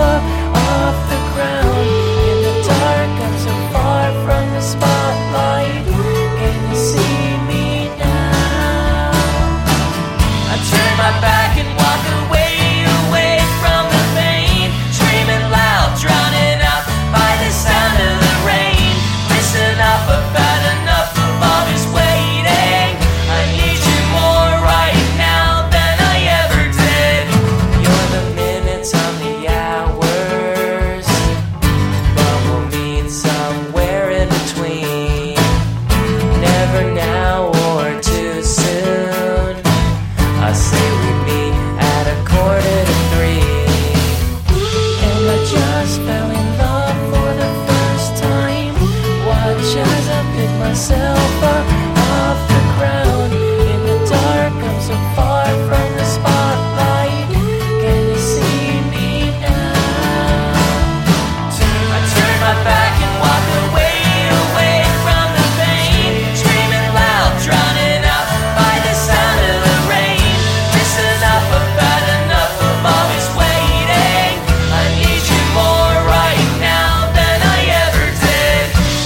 up off the ground. In the dark, I'm so far from the spotlight. Can you see me now? I turn my back and walk away, away from the pain, screaming loud, drowning out by the sound of the rain. Listen up, I've had enough of all this waiting. I need you more right now than I ever did. You're the minutes, I'm the hours, but we'll meet somewhere in between. Never now or too soon. I say we meet at 2:45. And I just fell in love for the first time. Watch as I pick myself up off the ground. In the dark, I'm so far from the spotlight. Can you see me now? I turn my back and walk away, away from the pain, screaming loud, drowning out by the sound of the rain. Listen up, I've had enough of all this waiting. I need you more right now than I ever did.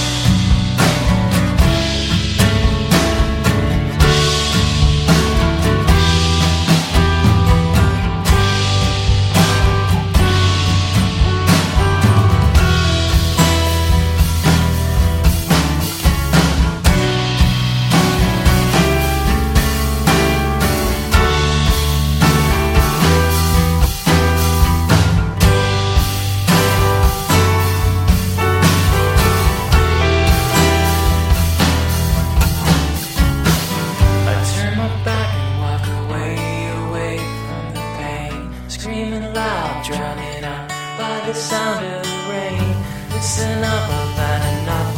I turn my back and walk away, away from the pain, screaming loud, drowning out by the sound of the rain. Listen up, I've had enough